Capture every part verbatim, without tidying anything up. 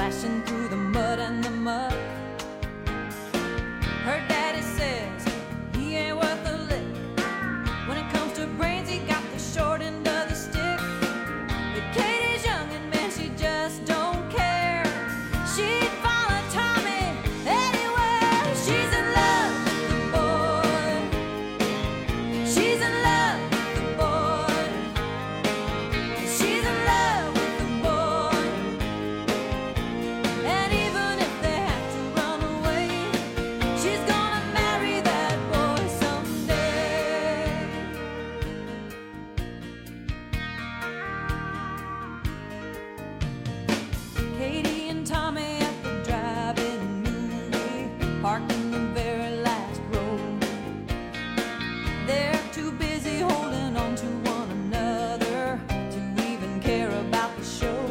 splashing through the mud and the muck. Her daddy says he ain't worth a lick. When it comes to brains, he got the short end of the stick. But Katie's young and man, she just don't care. She'd follow Tommy anywhere. She's in love with the boy. She's in love with the boy. She's in love with the boy. And even if they have to run away, she's gonna marry that boy someday. Katie and Tommy at the drive-in movie, parked in the very last row. They're too busy holding on to one another to even care about the show.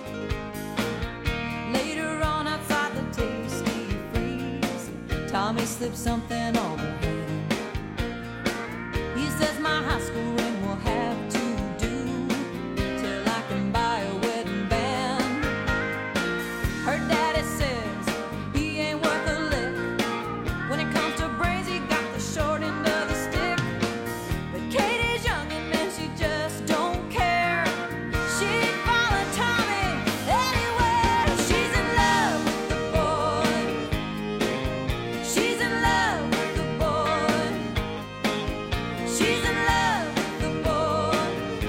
Later on outside the Tasty Freeze, Tommy slips something on her hand. He says my high school ring will have to do till I can buy a wedding band. Her daddy says he ain't worth a lick. When it comes to brains, he got the short end of the stick. But Katie's young and man, she just don't care. She'd follow Tommy anywhere. She's in love with the boy. She's in love with the boy. She's in love with the boy.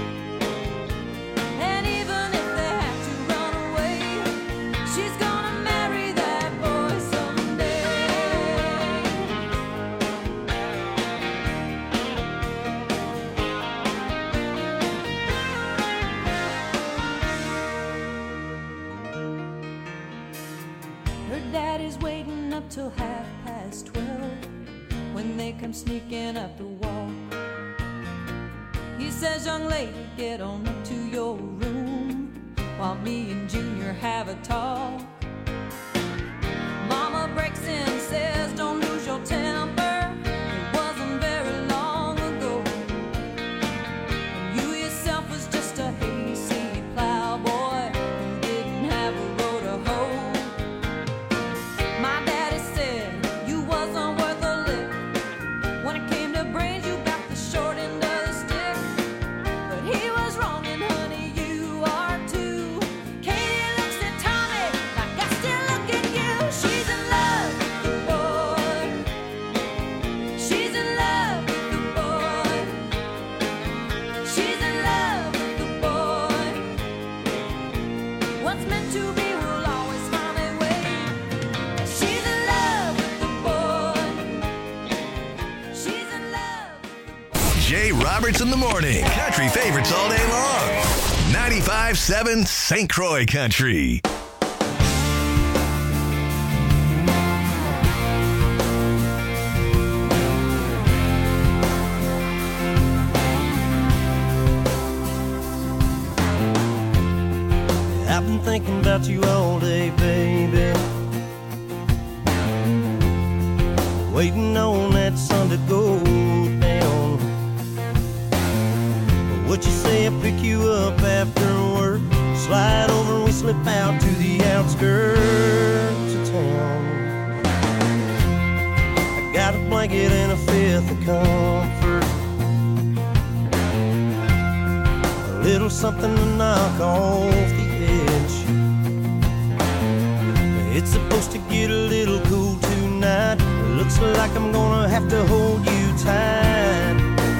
And even if they have to run away, she's gonna marry that boy someday. Her daddy's waiting up till half past twelve when they come sneaking up the wall. He says, young lady, get on up to your room while me and Junior have a talk. Mama breaks in, says, don't lose your temper. It wasn't very long ago. And you yourself was just a hayseed plowboy who didn't have a row to hoe. My daddy said you wasn't worth a lick. When it came to brains, you got the short end of the stick. But he was wrong, and honey, you are too. Katie looks at Tommy like I still look at you. She's in love with the boy. She's in love with the boy. She's in love with the boy. What's meant to be will always find a way. She's in love with the boy. She's in love. Jay Roberts in the morning. Country favorites all day long. ninety-five point seven Saint Croix Country. I've been thinking about you all day, baby. Waiting on that sun to go down. What you say, I pick you up after work, slide over, we slip out to the outskirts of town. I got a blanket and a fifth of comfort, a little something to knock off the edge. It's supposed to get a little cool tonight. Looks like I'm gonna have to hold you tight.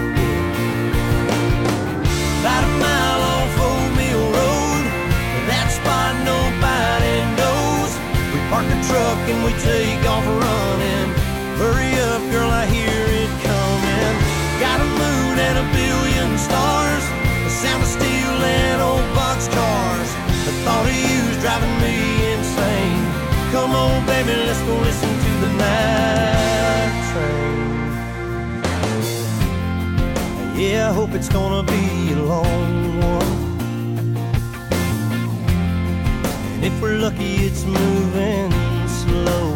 About a mile off Old Mill Road, that spot nobody knows. We park the truck and we take off running. Hurry up, girl, I hear it coming. Got a moon and a billion stars, the sound of steel and old boxcars. The thought of you's driving me insane. Come on, baby, let's go listen to the night train. Yeah, I hope it's gonna be a long one. And if we're lucky, it's moving slow.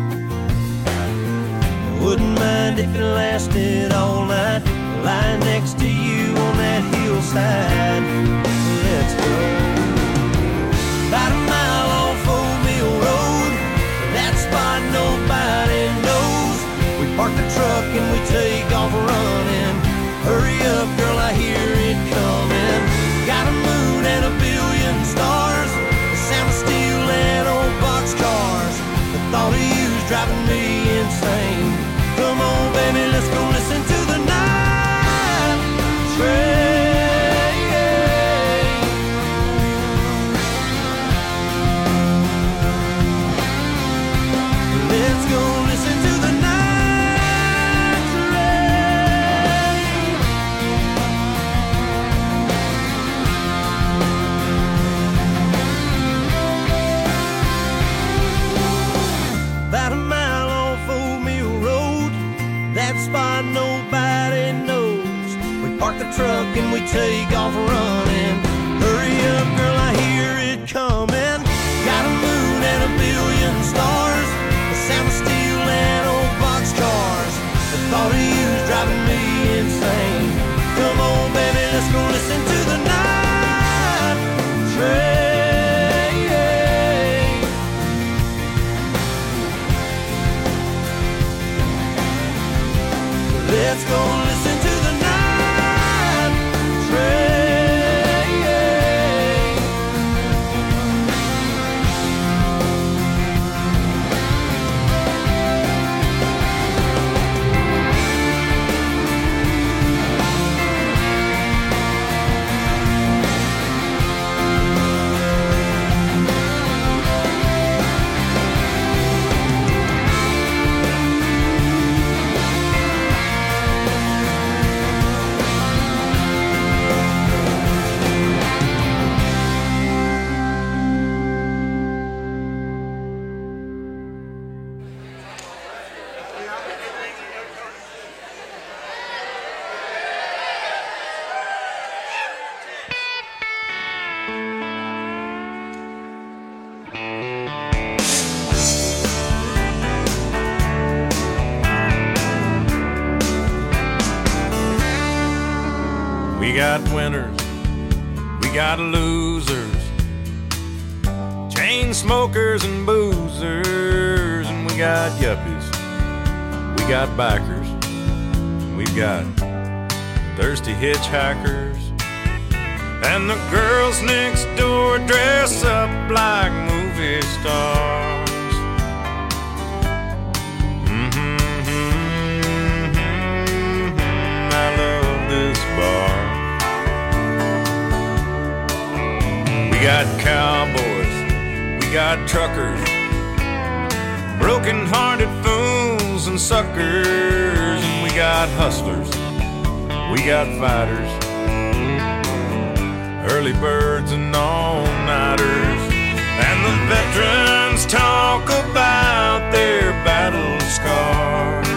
I wouldn't mind if it lasted all night, lying next to you on that hillside. Let's go. About a mile off Old Mill park the truck and we take off running. Hurry up, girl, I hear it coming. Got a moon and a billion stars, the sound of steel and old boxcars. The thought of you's driving me insane. Come on, baby, let's go listen to the night train. Let's go listen to the night train. About a mile off Old Mill Road, that spot nobody knows. We park the truck and we take off running. Hurry up, girl, I hear it coming. Got a moon and a billion stars, the sound of steel and old boxcars. The thought of you's driving me insane. Come on, baby, let's go listen to the night train. Let's go listen to the night train. We got winners, we got losers, chain smokers and boozers, and we got yuppies, we got bikers, and we've got thirsty hitchhikers, and the girls next door dress up like movie stars. Mm-hmm, mm-hmm, I love this bar. We got cowboys, we got truckers, broken-hearted fools and suckers, and we got hustlers, we got fighters, early birds and all-nighters, and the veterans talk about their battle scars.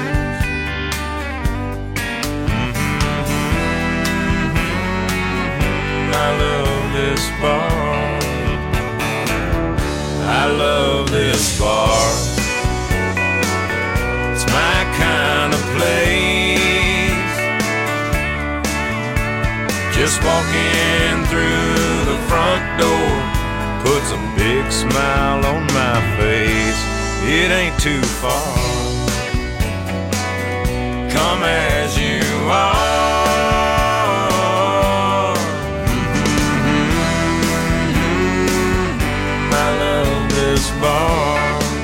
Mm-hmm, I love this bar. I love this bar. It's my kind of place. Just walking through the front door puts a big smile on my face. It ain't too far. Come as you are. Bar.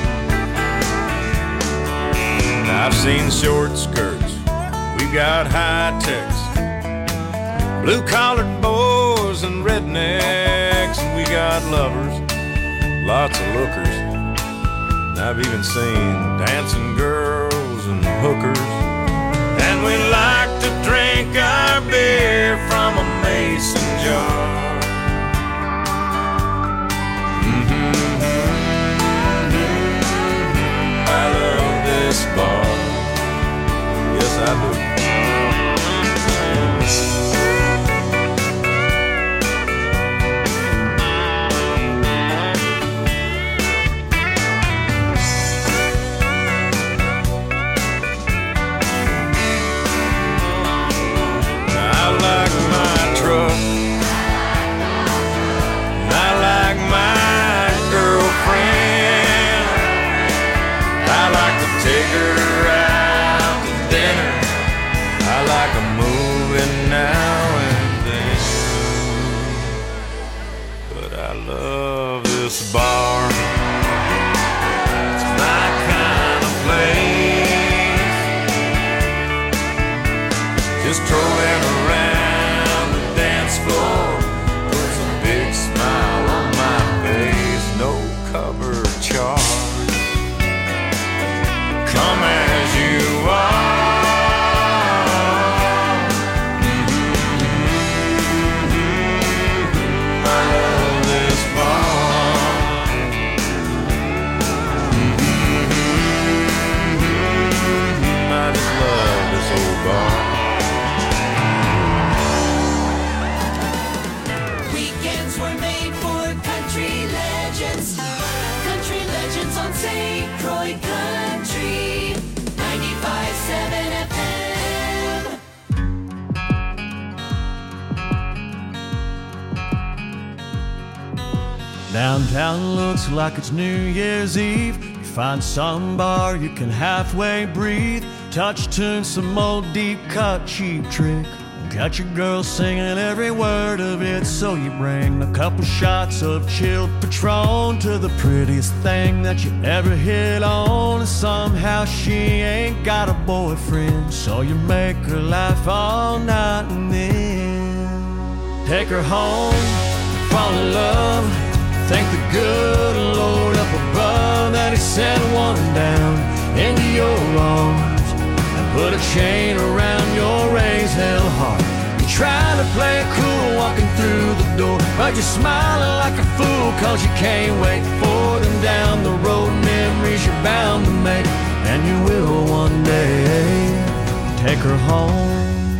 I've seen short skirts, we've got high techs, blue-collared boys and rednecks, and we got lovers, lots of lookers. And I've even seen dancing girls and hookers, and we like to drink our beer from a mason jar. Bar. Yes, I do. I like my truck Saint Croix Country, ninety-five point seven F M. Downtown looks like it's New Year's Eve. You find some bar you can halfway breathe. Touch tune, some old deep cut cheap trick. Got your girl singing every word of it, so you bring a couple shots of chilled Patron to the prettiest thing that you ever hit on. And somehow she ain't got a boyfriend, so you make her laugh all night and then take her home, fall in love. Thank the good Lord up above that He sent one down into your arms and put a chain around your raised hell heart. You're trying to play it cool walking through the door, but you're smiling like a fool cause you can't wait for them down the road. Memories you're bound to make, and you will one day take her home.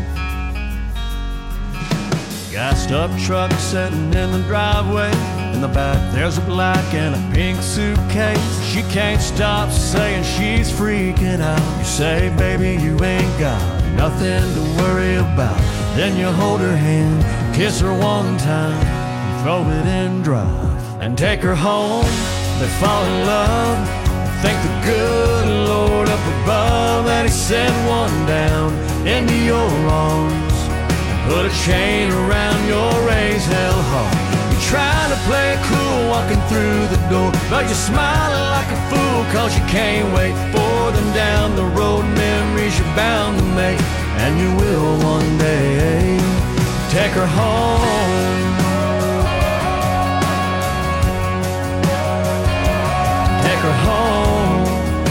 Gassed up truck sitting in the driveway. In the back there's a black and a pink suitcase. She can't stop saying she's freaking out. You say, baby, you ain't got nothing to worry about. Then you hold her hand, kiss her one time, and throw it in drive and take her home. They fall in love. Thank the good Lord up above that He sent one down into your arms and put a chain around your raised hell heart. You're trying to play it cool walking through the door, but you're smiling like a fool cause you can't wait for them down the road. Memories you're bound to make, and you will one day take her home. Take her home.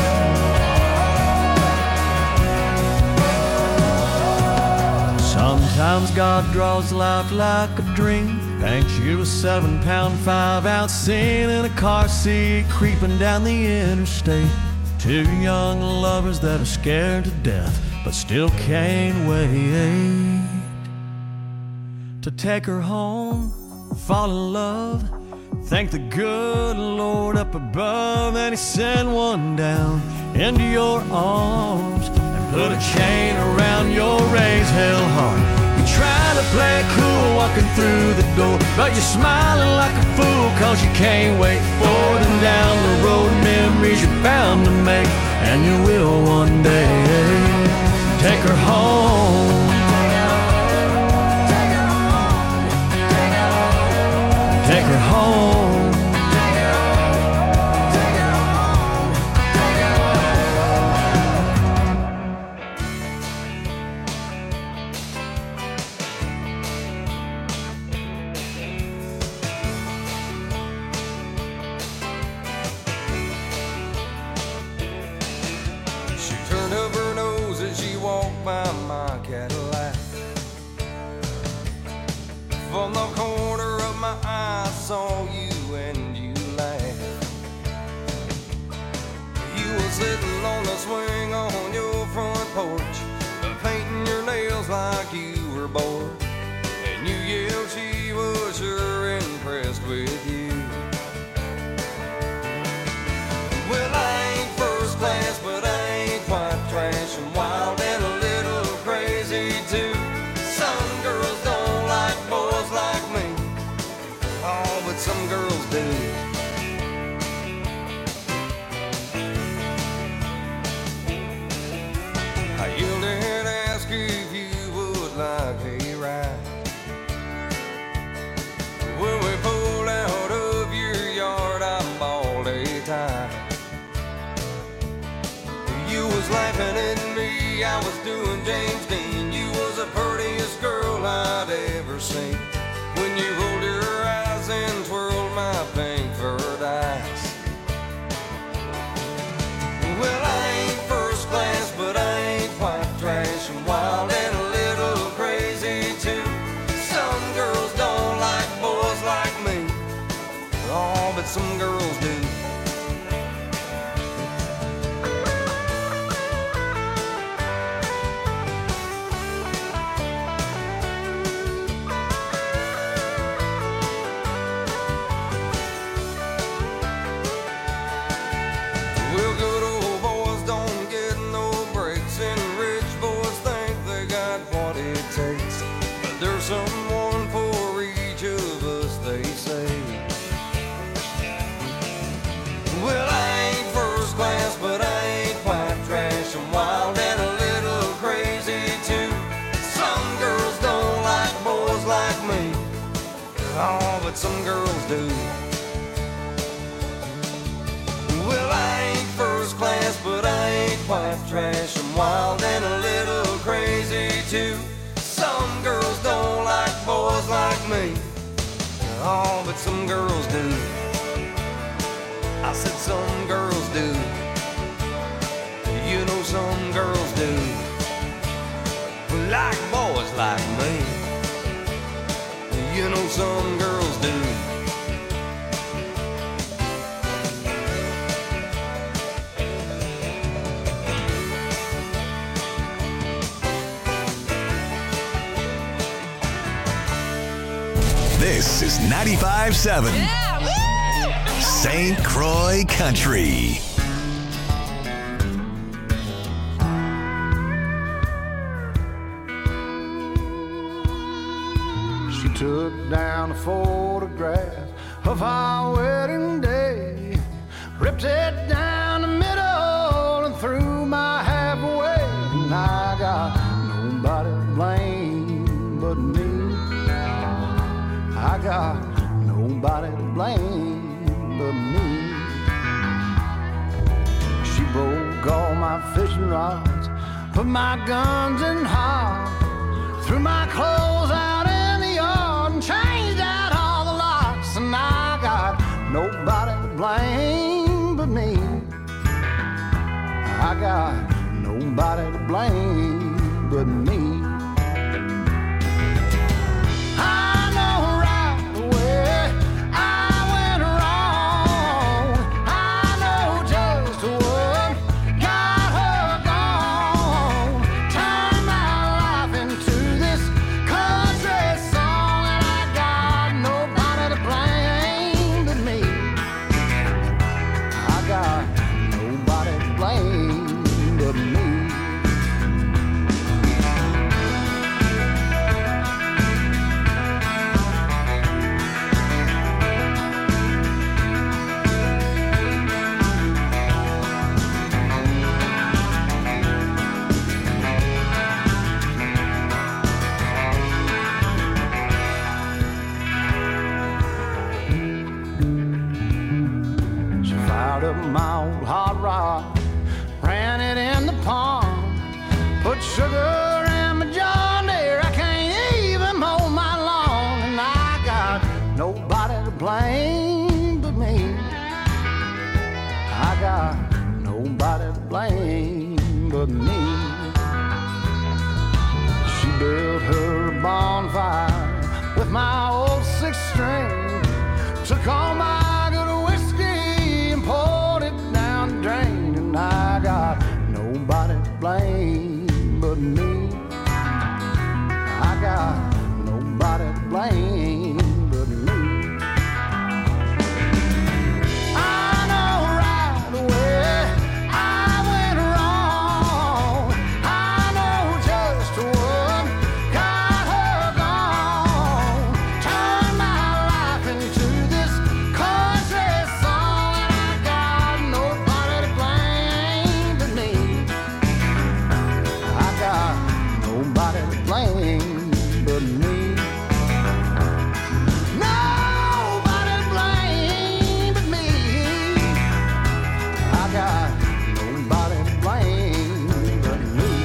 Sometimes God draws life like a dream, paints you a seven pound, five ounce scene in a car seat creeping down the interstate. Two young lovers that are scared to death but still can't wait to take her home, fall in love. Thank the good Lord up above that He sent one down into your arms and put a chain around your raised hell heart. You're trying to play it cool walking through the door, but you're smiling like a fool cause you can't wait for them down the road. Memories you're bound to make, and you will one day take her home. Take her home. She turned up her nose as she walked by my Cadillac. From the corner of my eye I saw you and you laughed. You were sitting on the swing on your front porch, painting your nails like you were bored. And you yelled she was sure impressed with you. Well, I ain't first class, but I ain't quite trash, and wild and a little crazy too. Some girls don't like boys like me, oh, but some girls do. I yelled and asked if you would like a ride. When we pulled out of your yard, I bawled a tie. You was laughing at me, I was doing James Dean. You was the prettiest girl I'd ever seen. When you rolled your eyes and twirled my pink furred eyes. Well, I ain't first class, but I ain't quite trash, and wild and a little crazy too. Some girls don't like boys like me, oh, but some girls do. some girls do. Well, I ain't first class, but I ain't quite trash. I'm wild and a little crazy too. Some girls don't like boys like me. Oh, but some girls do. I said some girls do. You know some girls do. Like boys like me. You know some girls do. This is ninety-five seven Yeah, Saint Croix Country. She took down a photograph of our wedding day, ripped it down the middle and threw my half away. And I got nobody to blame but me. I got nobody to blame but me. She broke all my fishing rods, put my guns in hog, threw my clothes out in the yard and changed out all the locks. And I got nobody to blame but me. I got nobody to blame but me. Sugar and my John Deere, I can't even mow my lawn. And I got nobody to blame but me. I got nobody to blame but me. She built her bonfire with my old six string, took all my good whiskey and poured it down the drain. And I got nobody to blame but me. I got nobody to blame but me. I know right away I went wrong. I know just what got her gone. Turned my life into this country song. And I got nobody to blame but me. I got nobody to blame but me. Nobody to blame but me. I got nobody to blame but me.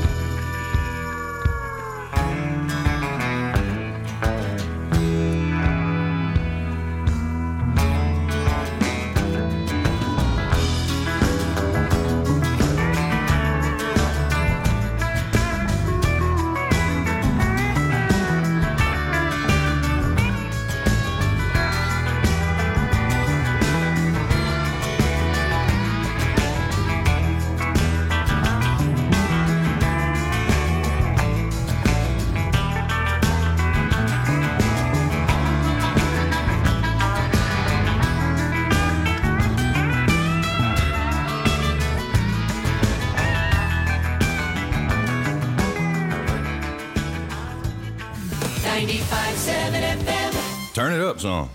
ninety-five seven F M. Turn it up some.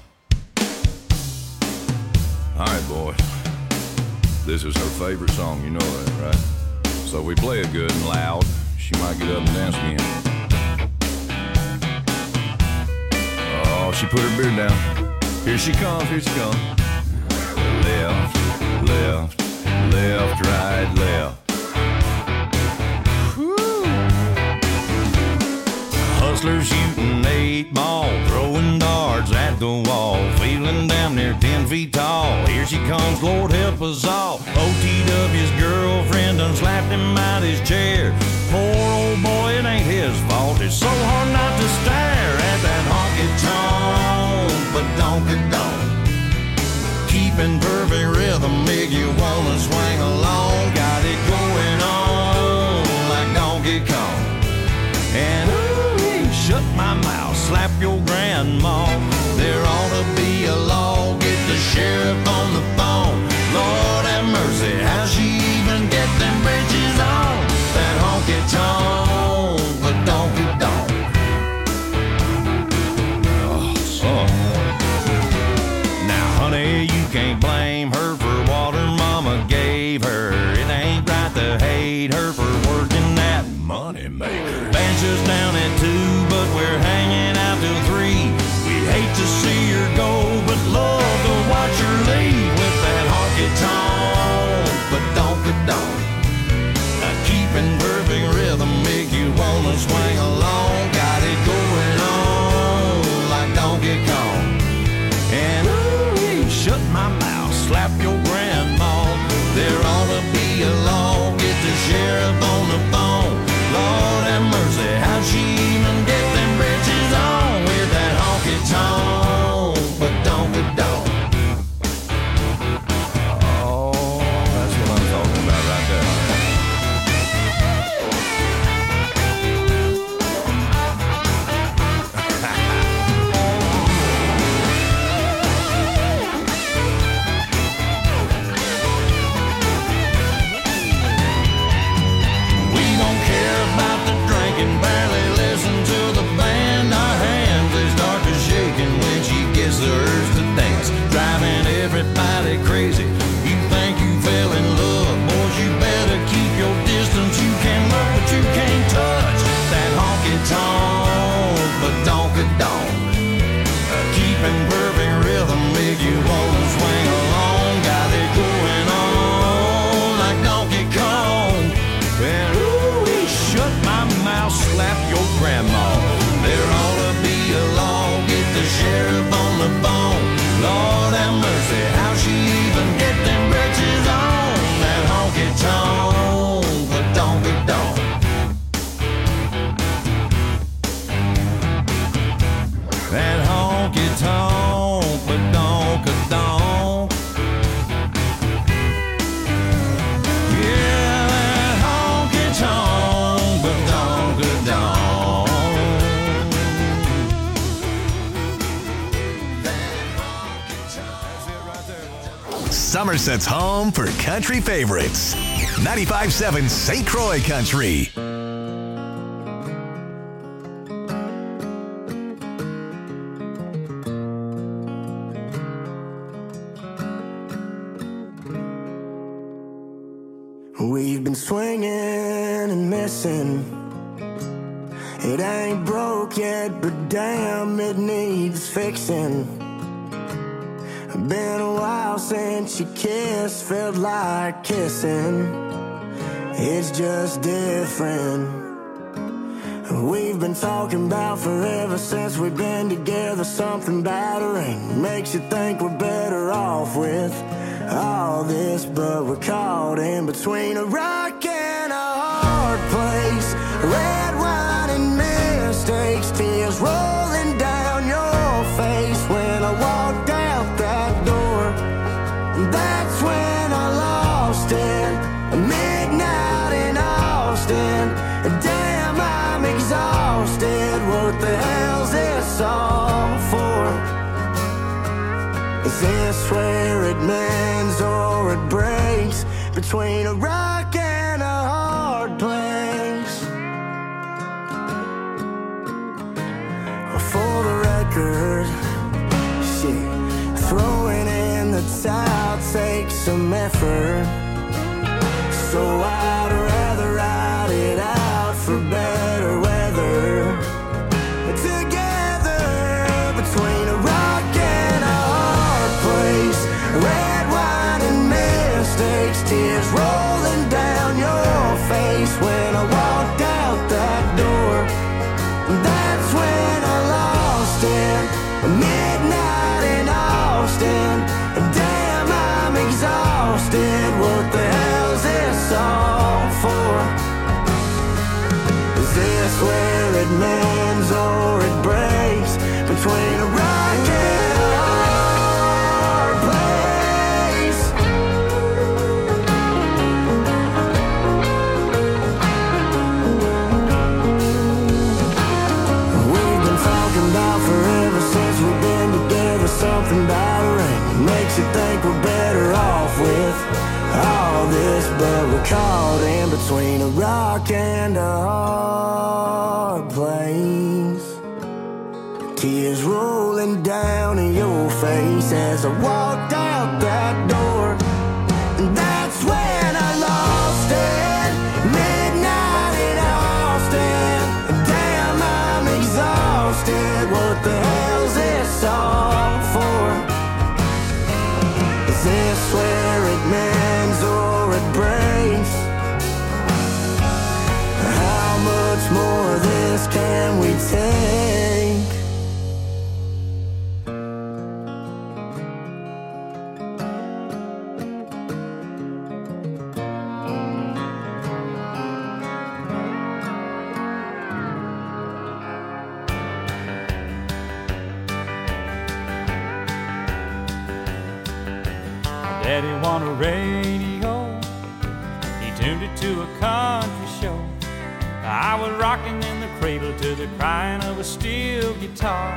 All right, boys. This is her favorite song, you know that, right? So if we play it good and loud, she might get up and dance again. Oh, she put her beer down. Here she comes, here she comes. Left, left, left, right, left. Woo. Hustlers shooting eight ball, throwing darts at the wall, feeling damn near ten feet tall. Here she comes, Lord help us all. O T W's girlfriend done slapped him out his chair. Poor old boy, it ain't his fault. It's so hard not to stare at that honky-tonk, but donk-a-donk. Keeping perfect rhythm make you wanna swing along. Got it going on like Donkey Kong. And ooh, shut my mouth, slap your grandma. There ought to be a law, get the sheriff on the phone. Lord have mercy, how'd she even get them bridges on? That honky-tonk, but donk-a-donk. Oh, son. Now, honey, you can't blame her for what her mama gave her. It ain't right to hate her for working that money maker. Bench us down at two, but we're hanging out till three. We'd hate to see her go, but love to watch her leave with that honky-tonk, but donk-a-donk. Keeping perfect rhythm make you wanna swing along. Got it going on like Donkey Kong. And ooh, shut my mouth, slap your grandma. There ought to be a law, get the sheriff on the phone. Lord have mercy, how'd she even get them bridges on with that honky-tonk, but donk-a-donk. Oh, that's what I'm talking about right there. Everybody crazy. You think you fell in love, boys, you better keep your distance. You can look, but you can't touch that honky-tonk, but donk-a-donk. Keeping perfect rhythm make you wanna swing along. Got it going on like Donkey Kong. And ooh, shut my mouth, slap your grandma. There ought to be a law, get the sheriff on the phone. Lord have mercy, how'd she even get them britches on? That honky-tonk, but donk-a-donk. That honky-tonk, but donk-a-donk. Yeah, that honky-tonk, but donk-a-donk. Somerset's home for country favorites. ninety-five point seven Saint Croix Country. We've been swinging and missing. It ain't broke yet, but damn, it needs fixing. Been a while since you kissed, felt like kissing. It's just different. We've been talking about forever since we've been together. Something battering makes you think we're better off with all this, but we're caught in between a rock and a hard place. Red wine and mistakes, tears rolling down your face when I walked out that door. That's when I lost it. Midnight in Austin. Damn, I'm exhausted. What the hell's this all for? Is this where it mends or it breaks? Between a rock and a hard place. For the record, shit, throwing in the towel takes some effort. So I'd rather ride it out for better weather. Together between a mistakes, tears rolling down your face when I walked out that door. That's when I lost it. Midnight in Austin. Damn, I'm exhausted. What the hell's this all for? Is this where it mends or it breaks between a rock and a hard place? We've been talking about forever since we've been together. Something about a ring makes you think we're better off with all this, but we're caught in between a rock and a hard place. Tears rolling down in your face as I walked out that door. And that's when I lost it. Midnight in Austin. Damn, I'm exhausted. What the hell's this all for? Is this where it mends or it breaks? How much more of this can we take? Daddy won a radio, he tuned it to a country show. I was rocking in the cradle to the crying of a steel guitar.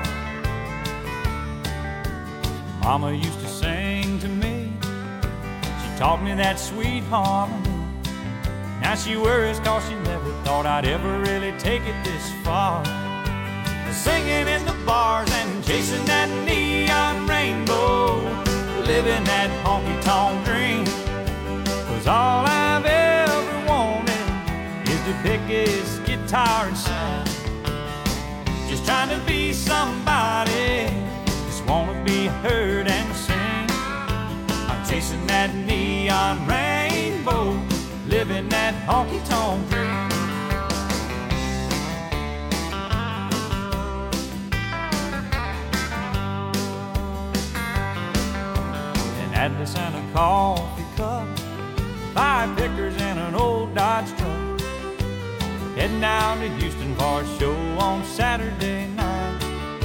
Mama used to sing to me, she taught me that sweet harmony. Now she worries cause she never thought I'd ever really take it this far. Singing in the bars and chasing that neon rainbow, living that honky-tonk dream. Cause all I've ever wanted is to pick his guitar and sing. Just trying to be somebody, just wanna be heard and sing. I'm chasing that neon rainbow, living that honky-tonk dream. Atlas and a coffee cup, five pickers and an old Dodge truck. Heading down to Houston for a show on Saturday night.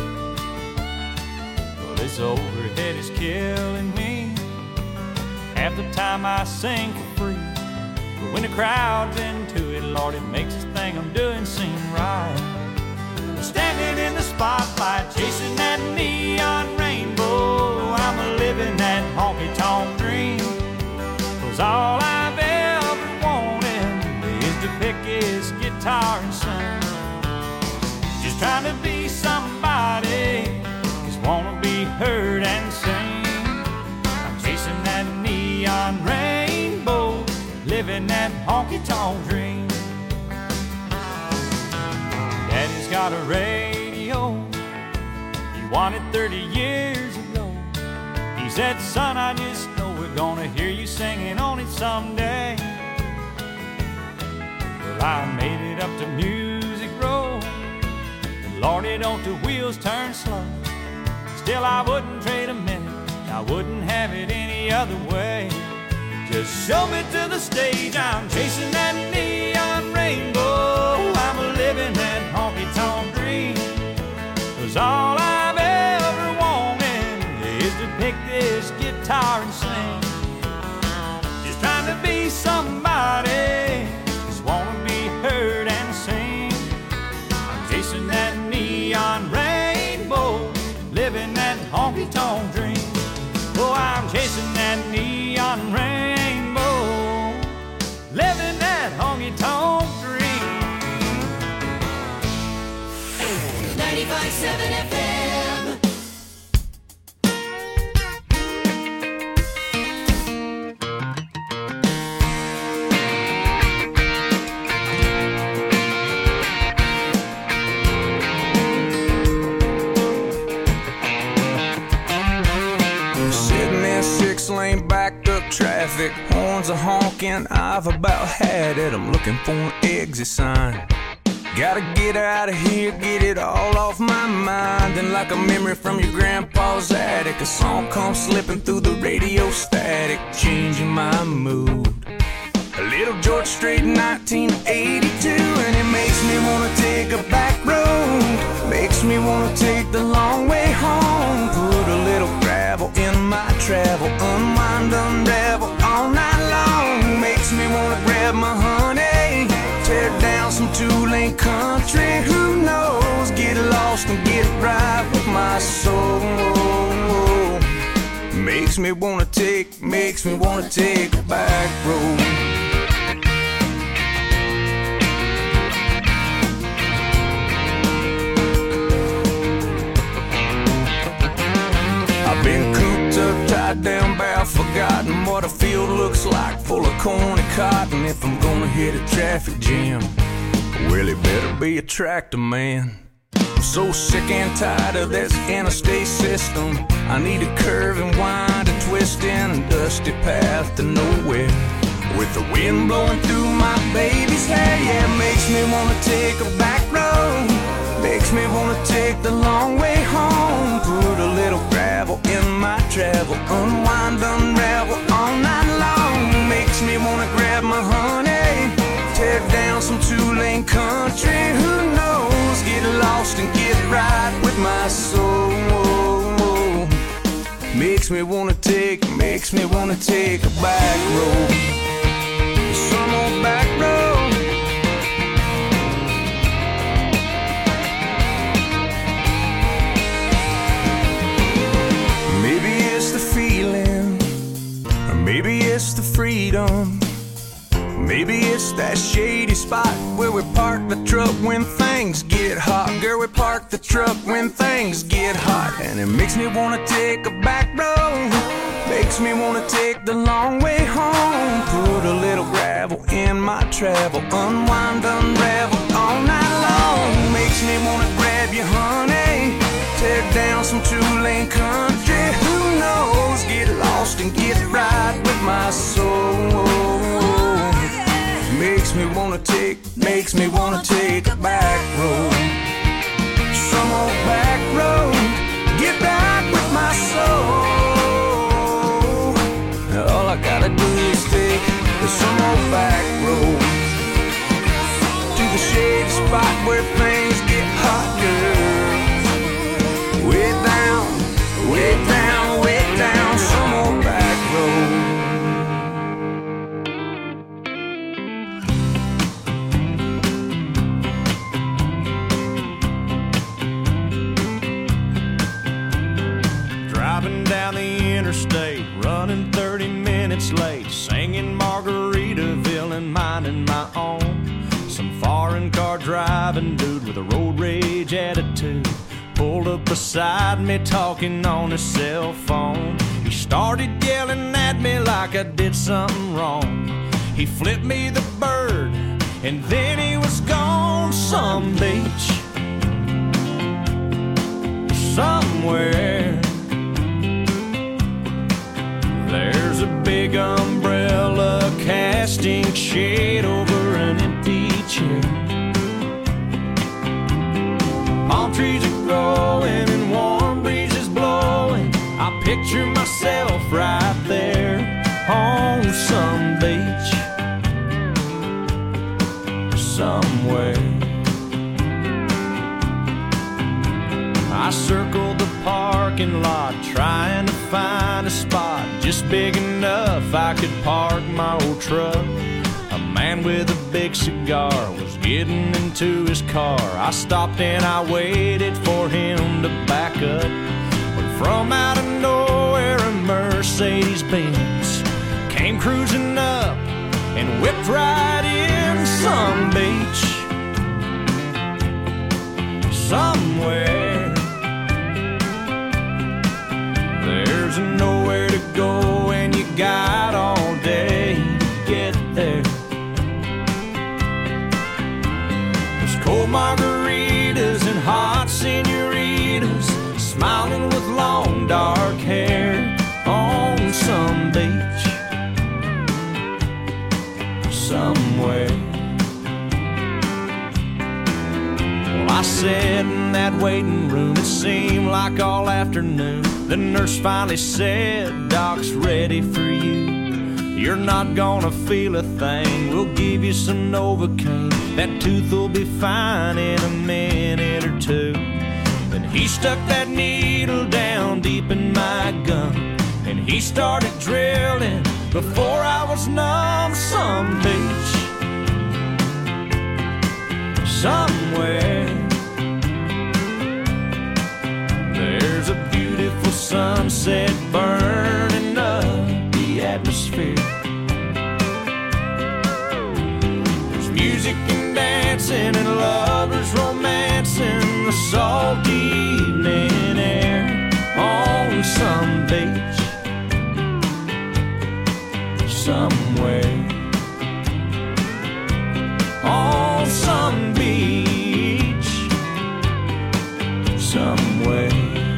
Well, this overhead is killing me. Half the time I sing for free, but when the crowd's into it, Lord, it makes this thing I'm doing seem right. Standing in the spotlight, chasing that neon rainbow, I'm a living that honky-tonk dream. Cause all I've ever wanted is to pick his guitar and sing. Just trying to be somebody, just wanna be heard and sing. I'm chasing that neon rainbow, living that honky-tonk dream. Daddy's got a radio, he won it thirty years ago. He said, son, I just know we're gonna hear you singing on it someday. Well, I made it up to Music Row. Lordy, don't the wheels turn slow. Still, I wouldn't trade a minute, I wouldn't have it any other way. Just show me to the stage, I'm chasing that neon rainbow. I'm a living that honky-tonk dream. Cause all I've ever wanted is to pick this guitar and sing. Just trying to be somebody, just wanna be heard and sing. I'm chasing that neon rainbow, living that honky-tonk dream. Oh, I'm chasing that neon rainbow, living that honky-tonk dream. up traffic, horns are honking, I've about had it. I'm looking for an exit sign. Gotta get out of here, get it all off my mind. And like a memory from your grandpa's attic, a song comes slipping through the radio static, changing my mood. A little George Strait in nineteen eighty-two, and it makes me wanna take a back road. Makes me wanna take the long way home. Put a little gravel in my travel, unwind, unravel all night long. Makes me wanna grab my honey, tear down some two-lane country. Who knows? Get lost and get right with my soul. Makes me wanna take, makes me wanna take a back road. I've been cooped up, tied down, bow, forgotten what a field looks like, full of corn and cotton. If I'm gonna hit a traffic jam, well, it better be a tractor man. I'm so sick and tired of this interstate system. I need a curve and wind, a twist in a dusty path to nowhere, with the wind blowing through my baby's hair. Yeah, it makes me wanna take a back road. Makes me wanna take the long way home. Put a little gravel in my travel, unwind, unravel all night long. Makes me wanna grab my honey, tear down some two-lane country. Who knows? Get lost and get right with my soul. Makes me wanna take, makes me wanna take a back road. Some old back road. Maybe it's the feeling, or maybe it's the freedom. Maybe it's that shady spot where we park the truck when things get hot. Girl, we park the truck when things get hot. And it makes me wanna take a back road. Makes me wanna take the long way home. Put a little gravel in my travel, unwind, unravel all night long. Makes me wanna grab you, honey, tear down some two-lane country. Who knows? Get lost and get right with my soul. Makes me wanna take, makes me wanna take a back road. Some old back road, get back with my soul. All I gotta do is take some old back road to the shady spot where things get hot, girl. Way down, way down, way down, some old back road. Down the interstate, running thirty minutes late, singing Margaritaville and minding my own. Some foreign car driving dude with a road rage attitude pulled up beside me talking on his cell phone. He started yelling at me like I did something wrong. He flipped me the bird and then he was gone. Some beach somewhere, there's a big umbrella casting shade over an empty chair. Palm trees are growing and warm breezes blowing. I picture myself right there on some beach somewhere. I circled the parking lot trying to find a spot just big enough I could park my old truck. A man with a big cigar was getting into his car. I stopped and I waited for him to back up, when from out of nowhere a Mercedes-Benz came cruising up and whipped right in. Some beach somewhere, there's nowhere to go and you got all day to get there. There's cold margaritas and hot senoritas smiling with long dark hair on some beach that waiting room. It seemed like all afternoon. The nurse finally said, Doc's ready for you. You're not gonna feel a thing. We'll give you some Novocaine. That tooth will be fine in a minute or two. Then he stuck that needle down deep in my gum, and he started drilling before I was numb. Some beach somewhere, there's a beautiful sunset burning up the atmosphere. There's music and dancing and lovers romancing the salty evening air on some beach somewhere. On some beach somewhere.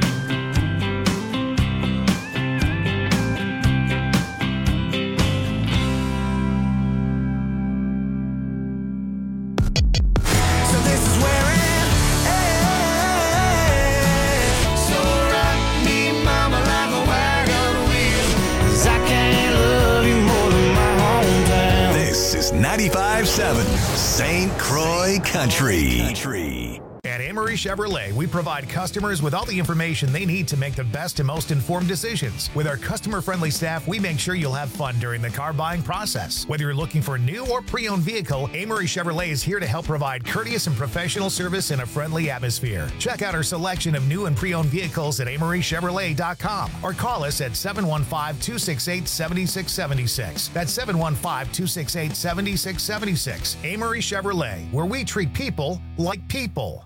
So this is where it ends. So rock me, mama, like a wagon wheel, 'cause I can't love you more than my hometown. This is ninety-five point seven Saint Croix Country. Country. At Amory Chevrolet, we provide customers with all the information they need to make the best and most informed decisions. With our customer-friendly staff, we make sure you'll have fun during the car buying process. Whether you're looking for a new or pre-owned vehicle, Amory Chevrolet is here to help provide courteous and professional service in a friendly atmosphere. Check out our selection of new and pre-owned vehicles at amory chevrolet dot com or call us at seven one five, two six eight, seven six seven six. That's seven one five, two six eight, seven six seven six. Amory Chevrolet, where we treat people like people.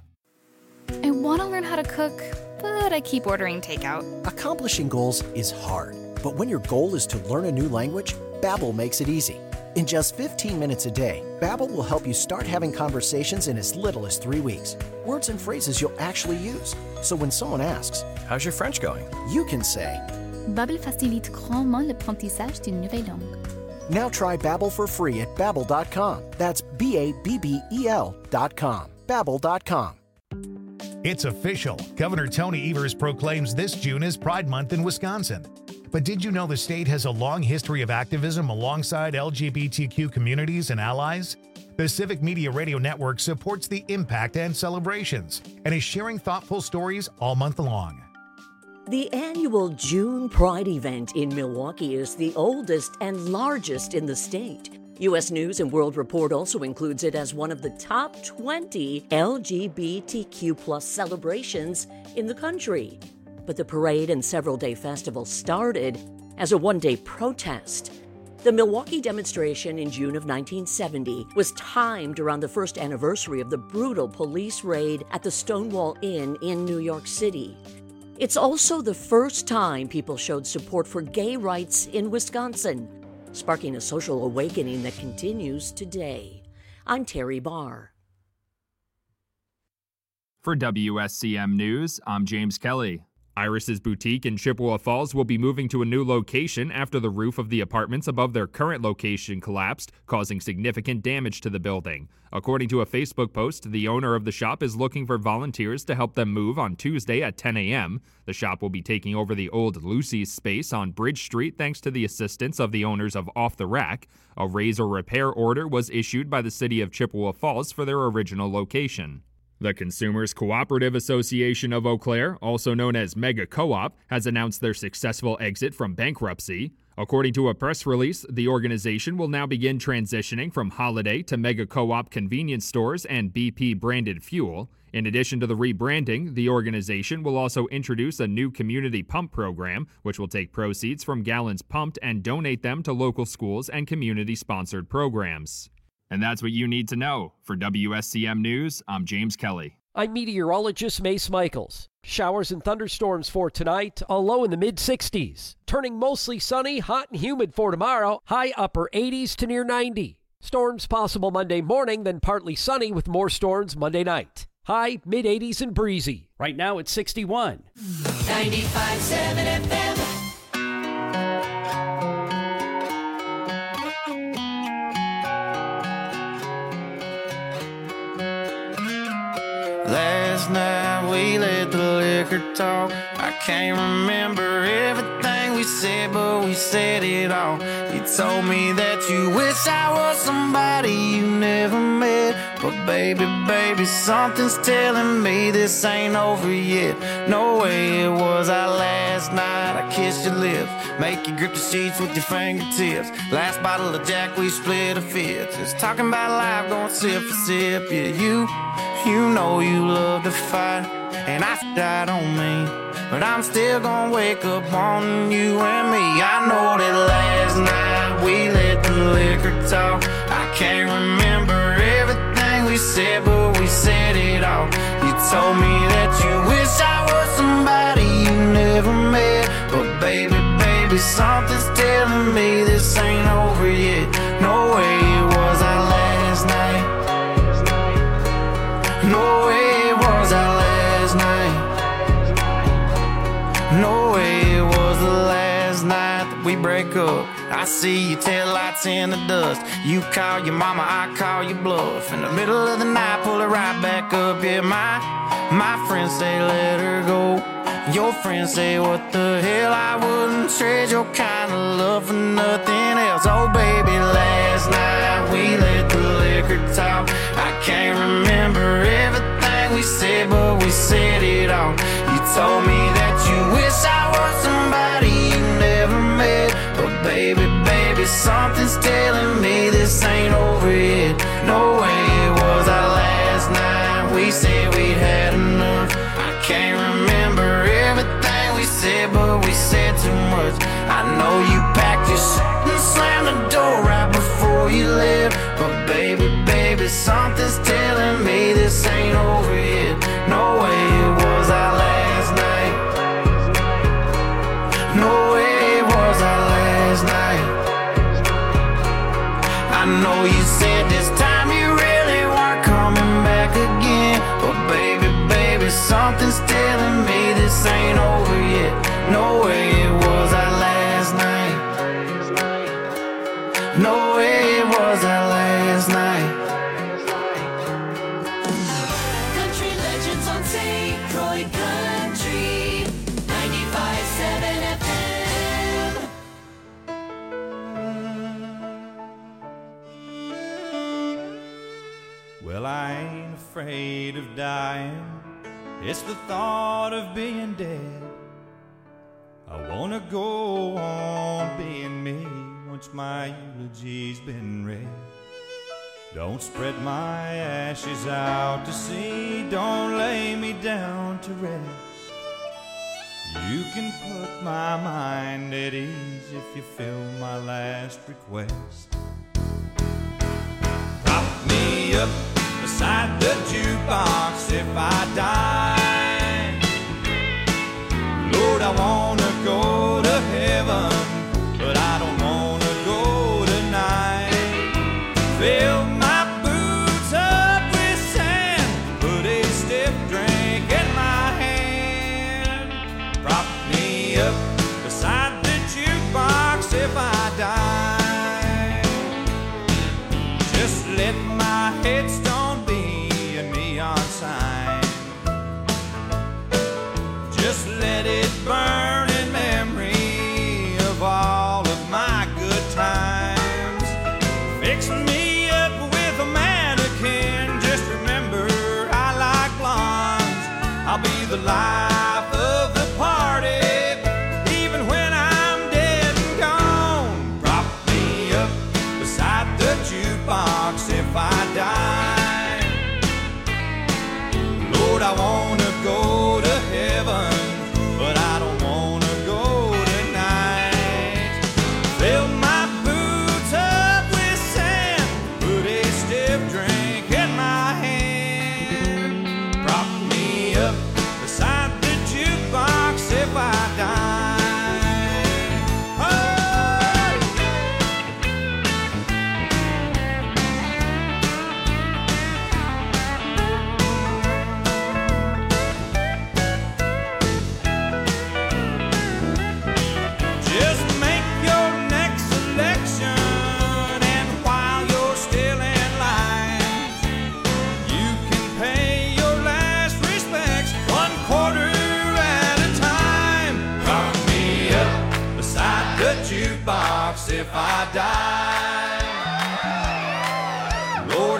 I want to learn how to cook, but I keep ordering takeout. Accomplishing goals is hard, but when your goal is to learn a new language, Babbel makes it easy. In just fifteen minutes a day, Babbel will help you start having conversations in as little as three weeks. Words and phrases you'll actually use. So when someone asks, "How's your French going?" you can say, Babbel facilite grandement l'apprentissage d'une nouvelle langue. Now try Babbel for free at babbel dot com. That's B A B B E L dot com. Babbel dot com. It's official. Governor Tony Evers proclaims this June as Pride Month in Wisconsin. But did you know the state has a long history of activism alongside L G B T Q communities and allies? The Civic Media Radio Network supports the impact and celebrations and is sharing thoughtful stories all month long. The annual June Pride event in Milwaukee is the oldest and largest in the state. U S News and World Report also includes it as one of the top twenty L G B T Q plus celebrations in the country. But the parade and several-day festival started as a one-day protest. The Milwaukee demonstration in June of nineteen seventy was timed around the first anniversary of the brutal police raid at the Stonewall Inn in New York City. It's also the first time people showed support for gay rights in Wisconsin, sparking a social awakening that continues today. I'm Terry Barr. For W S C M News, I'm James Kelly. Iris's Boutique in Chippewa Falls will be moving to a new location after the roof of the apartments above their current location collapsed, causing significant damage to the building. According to a Facebook post, the owner of the shop is looking for volunteers to help them move on Tuesday at ten a.m. The shop will be taking over the old Lucy's space on Bridge Street thanks to the assistance of the owners of Off the Rack. A raise or repair order was issued by the city of Chippewa Falls for their original location. The Consumers Cooperative Association of Eau Claire, also known as Mega Co-op, has announced their successful exit from bankruptcy. According to a press release, the organization will now begin transitioning from Holiday to Mega Co-op convenience stores and B P-branded fuel. In addition to the rebranding, the organization will also introduce a new community pump program, which will take proceeds from gallons pumped and donate them to local schools and community-sponsored programs. And that's what you need to know. For W S C M News, I'm James Kelly. I'm meteorologist Mace Michaels. Showers and thunderstorms for tonight, a low in the mid sixties. Turning mostly sunny, hot and humid for tomorrow, high upper eighties to near ninety. Storms possible Monday morning, then partly sunny with more storms Monday night. High, mid eighties and breezy. Right now it's sixty-one. ninety-five point seven F M. Last night night we let the liquor talk. I can't remember everything we said, but we said it all. You told me that you wish I was somebody you never met. But baby, baby, something's telling me this ain't over yet. No way it was our last night. I kissed your lips, make you grip the sheets with your fingertips. Last bottle of Jack, we split a fifth. Just talking about life, going sip for sip. Yeah, you, you know you love to fight, and I died on me, but I'm still gonna wake up on you and me. I know that last night we let the liquor talk. I can't remember everything we said, but we said it all. You told me that you wish I was somebody you never met. But baby, baby, something's telling me this ain't over yet. No way it was our last night. No way it was our last night. No way it was the last night that we break up. I see your taillights in the dust. You call your mama, I call your bluff. In the middle of the night, pull it right back up. Yeah, my, my friends say let her go. Your friends say what the hell, I wouldn't trade your kind of love for nothing else. Oh baby, last night we let the liquor talk. I can't remember everything we said, but we said it all. You told me that you wish I was somebody you never met. But baby, baby, something's telling me this ain't over yet. No way it was our last night. We said we'd had enough. I can't remember everything we said, but we said too much. I know you packed your shit and slammed the door right before you left. But baby, baby, something's telling me this ain't over yet. No way it was our last night. No way it was our last night. I know you said this time you really weren't coming back again. But baby, baby, something's telling me this ain't over yet. No way it was our last night. No way it was our last night. Country legends on Saint Croix Country ninety-five point seven F M. Well, I ain't afraid of dying. It's the thought of being dead. I wanna go on being me once my eulogy's been read. Don't spread my ashes out to sea. Don't lay me down to rest. You can put my mind at ease if you fill my last request. Prop me up beside the jukebox if I die. Lord, I wanna go to heaven, but I don't wanna go tonight. Fill my boots up with sand, put a stiff drink in my hand. Prop me up beside the jukebox if I die. Just let my headstone be a neon sign. Just let it burn in memory of all of my good times. Fix me up with a mannequin. Just remember I like blondes. I'll be the life of the party, even when I'm dead and gone. Prop me up beside the jukebox if I die. Lord, I wanna go to heaven, but I don't wanna go tonight. Fill my boots up with sand, put a stiff drink in my hand. Prop me up beside the jukebox if I die. Oh!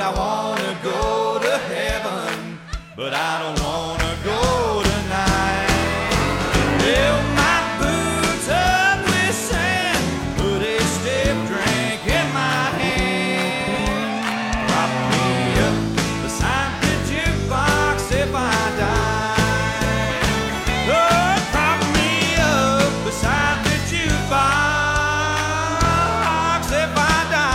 I wanna go to heaven, but I don't wanna go tonight. Fill my boots up with sand, put a stiff drink in my hand, prop me up beside the jukebox if I die. Oh, prop me up beside the jukebox if I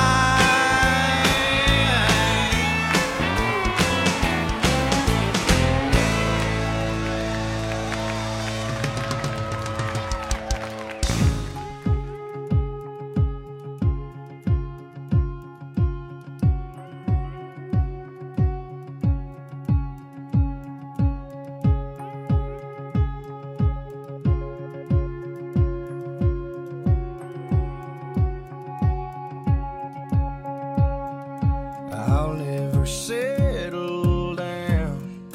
I'll never settle down.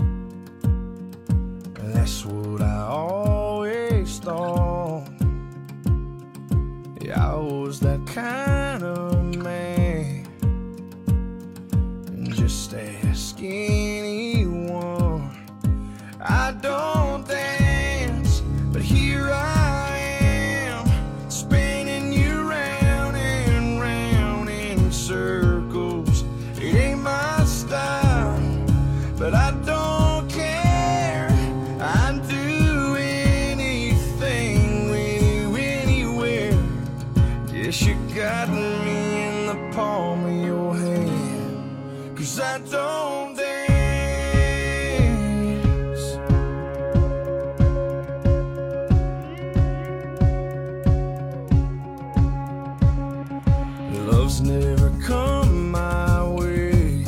That's what I always thought. Yeah, I was that kind of man, just ask anyone. I don't dance, but here I am, spinning you round and round in circles. It ain't my style, but I don't care. I'd do anything with you anywhere. Guess you got me in the palm of your hand, 'cause I don't dance. Love's never come my way.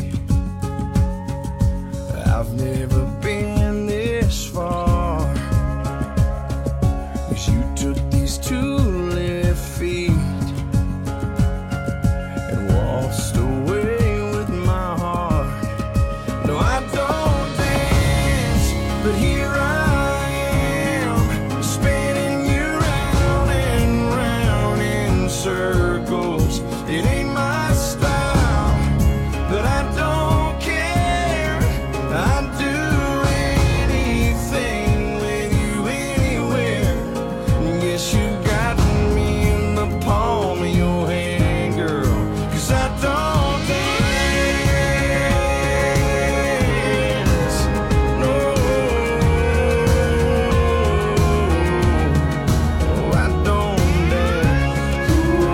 I've never been this far, 'cause you took these two left feet and waltzed away with my heart. No, I don't dance, but here I am, spinning you round and round in circles. It ain't my style, but I don't care. I'd do anything with you anywhere. Guess you got me in the palm of your hand, girl, 'cause I don't dance. No, I don't dance.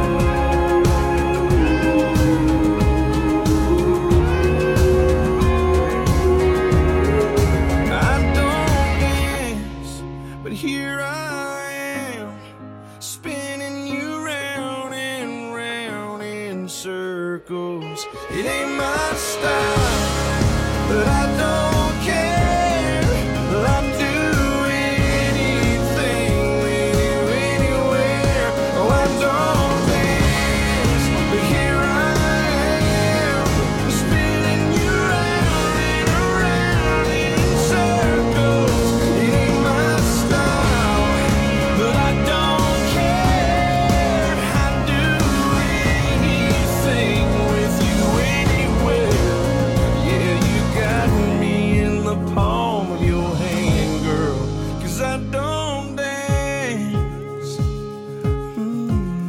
I don't dance, but here I am, spinning you round and round in circles. It ain't my style, but I don't care. I'd do anything with you anywhere. Oh, I don't dance, but here I am, spinning you round and around in circles. It ain't my style, but I don't care. I'd do anything with you anywhere. Yeah, you got me in the palm of your hand, girl, 'cause I don't dance. Mm,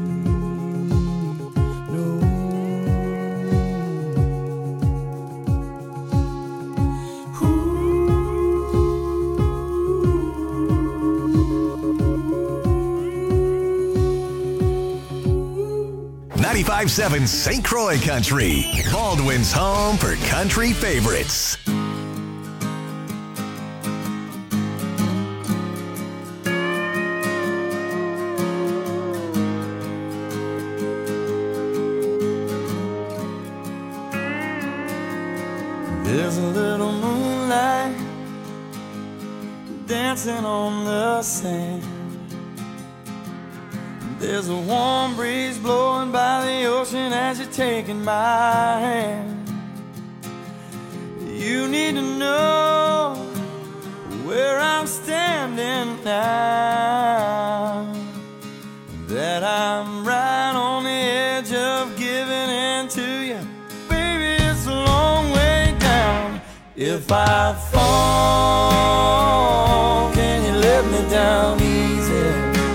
no. ninety-five seven Saint Croix Country, Baldwin's home for country favorites. There's a little moonlight dancing on the sand. There's a warm breeze blowing by the ocean as you're taking my hand. You need to know where I'm standing now, that I'm right on the edge of giving in to you. Baby, it's a long If I fall, can you let me down easy?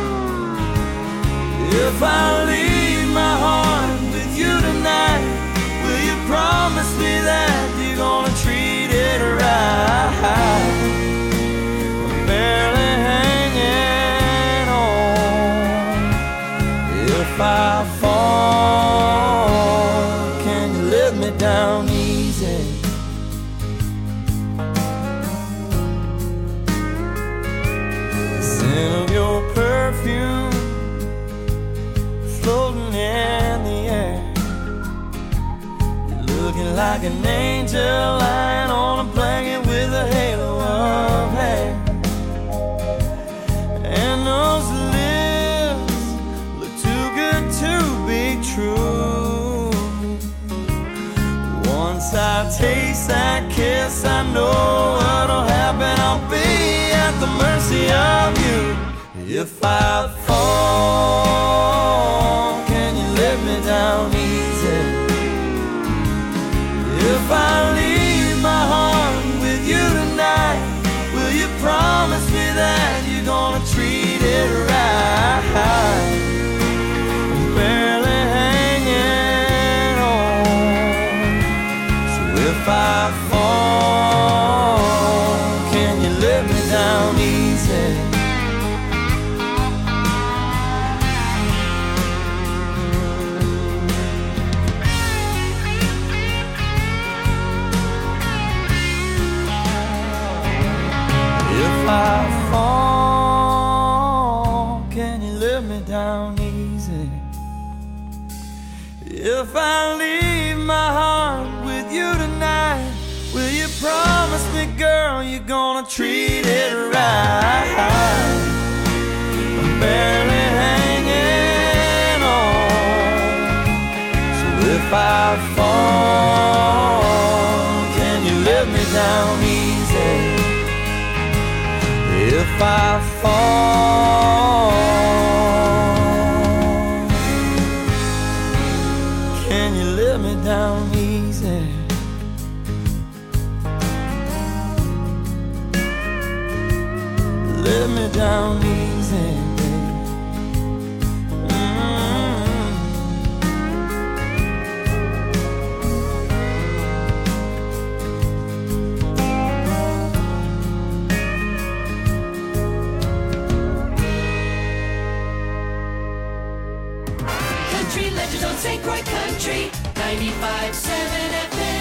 If I leave my heart with you tonight, will you promise me that you're gonna treat it right? I'm barely hanging on. If I fall, can you let me down easy? The scent of your perfume floating in the air, you're looking like an angel lying on a blanket with a halo of hair. And those lips look too good to be true. Once I taste that kiss, I know what'll happen. I'll be at the mercy of you. If I fall, can you let me down easy? If I leave my heart with you tonight, will you promise me that you're gonna treat it right? I'm barely hanging on. So if I fall, can you let me down easy? If I fall, can you let me down easy? If I leave my heart with you tonight, will you promise me, girl, you're gonna treat it right? I'm barely hanging on. So if I fall, can you let me down easy? If I fall, can you let me down easy? Let me down easy, babe. Mm-hmm. Country legends on Saint Croix Country, ninety-five seven F M.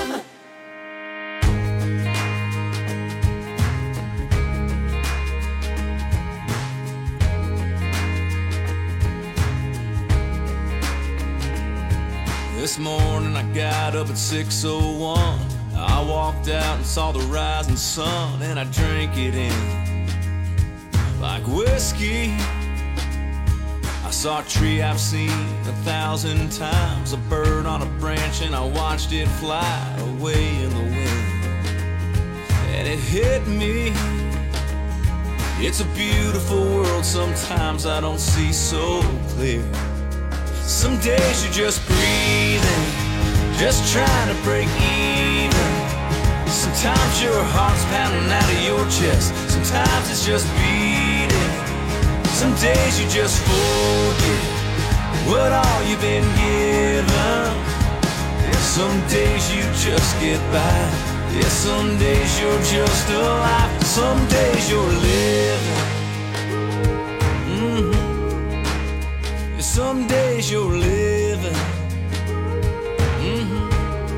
This morning I got up at six oh one. I walked out and saw the rising sun, and I drank it in like whiskey. I saw a tree I've seen a thousand times, a bird on a branch, and I watched it fly away in the wind. And it hit me, it's a beautiful world, sometimes I don't see so clear. Some days you're just breathing, just trying to break even. Sometimes your heart's pounding out of your chest, sometimes it's just beating. Some days you just forget what all you've been given. Some days you just get by. Yeah, some days you're just alive. Some days you're living. Mm-hmm. Yeah, some days you're living. Mm-hmm.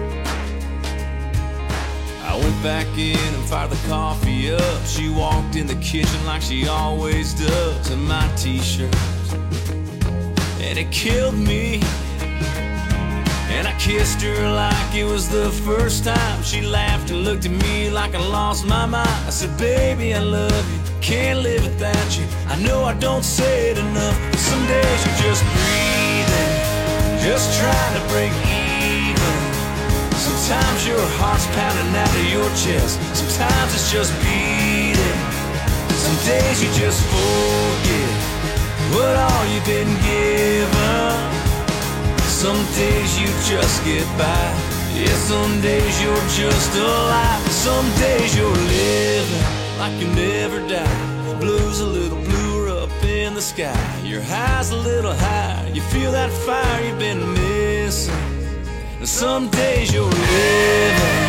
I went back in and fired the coffee up. She walked in the kitchen like she always does in my t-shirt, and it killed me. And I kissed her like it was the first time. She laughed and looked at me like I lost my mind. I said, baby, I love you, can't live without you. I know I don't say it enough, but some days you're just breathing, just trying to break even. Sometimes your heart's pounding out of your chest, sometimes it's just beating. Some days you just forget what all you've been given. Some days you just get by. Yeah, some days you're just alive, some days you're living like you never die. Blue's a little bluer up in the sky, your high's a little higher, you feel that fire you've been missing. And some days you're living.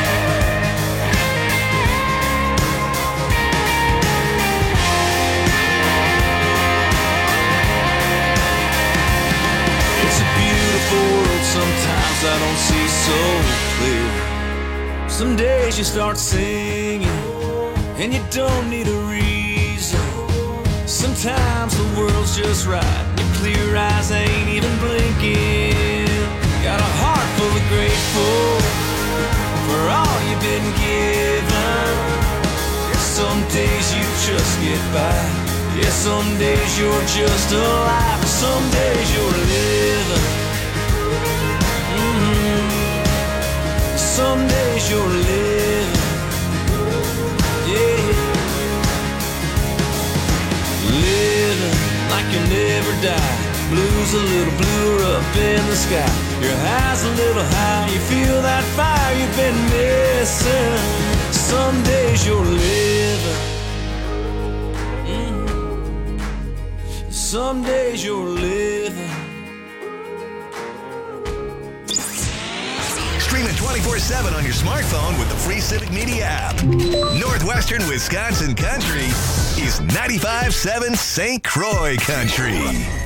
It's a beautiful world, sometimes I don't see so clear. Some days you start singing and you don't need a reason. Sometimes the world's just right, your clear eyes ain't even blinking. Got a heart full of grateful for all you've been given. Yeah, some days you just get by. Yeah, some days you're just alive, and some days you're living. Mm-hmm. Some days you're living. Yeah. Living like you never die. Blue's a little bluer up in the sky, your high's a little high, you feel that fire you've been missing. Some days you're living. Mm-hmm. Some days you're living. Stream it twenty-four seven on your smartphone with the free Civic Media app. Northwestern Wisconsin Country is ninety-five point seven Saint Croix Country.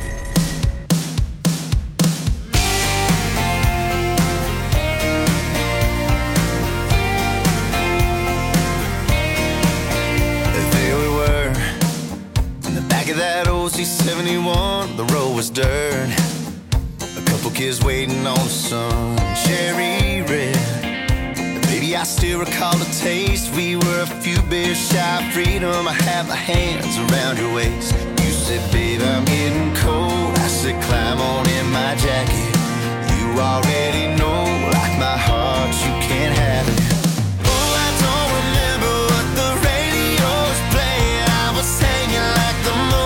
That O C seventy-one, the road was dirt. A couple kids waiting on the sun, cherry red. But baby, I still recall the taste. We were a few beers shy of freedom. I had my hands around your waist. You said, babe, I'm getting cold. I said, climb on in my jacket. You already know, like my heart, you can't have it. Oh, I don't remember what the radio was playing. I was hanging like the moon.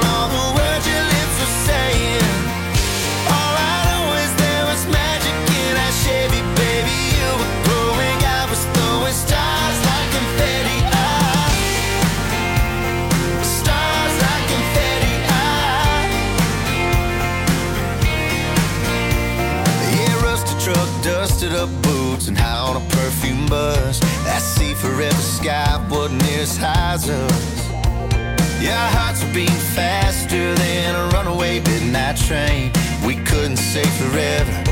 Dusted up boots and high on a perfume bus. That sea forever sky wasn't near as high as us. Yeah, our hearts were beating faster than a runaway midnight train. We couldn't say forever,